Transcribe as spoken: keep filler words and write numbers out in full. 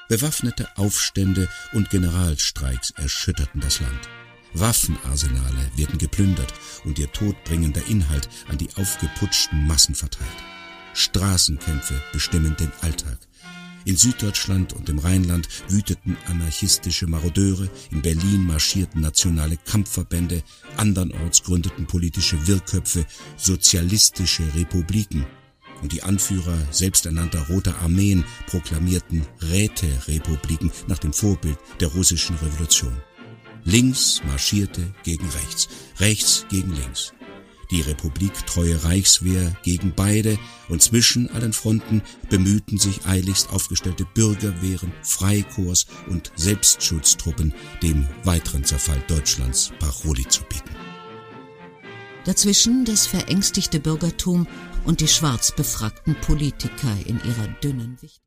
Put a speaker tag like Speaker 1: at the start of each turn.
Speaker 1: Bewaffnete Aufstände und Generalstreiks erschütterten das Land. Waffenarsenale werden geplündert und ihr todbringender Inhalt an die aufgeputschten Massen verteilt. Straßenkämpfe bestimmen den Alltag. In Süddeutschland und im Rheinland wüteten anarchistische Marodeure, in Berlin marschierten nationale Kampfverbände, andernorts gründeten politische Wirrköpfe sozialistische Republiken. Und die Anführer selbsternannter Roter Armeen proklamierten Räterepubliken nach dem Vorbild der russischen Revolution. Links marschierte gegen rechts, rechts gegen links. Die republiktreue Reichswehr gegen beide, und zwischen allen Fronten bemühten sich eiligst aufgestellte Bürgerwehren, Freikorps und Selbstschutztruppen, dem weiteren Zerfall Deutschlands Paroli zu bieten.
Speaker 2: Dazwischen das verängstigte Bürgertum und die schwarz befrackten Politiker in ihrer dünnen Wicht.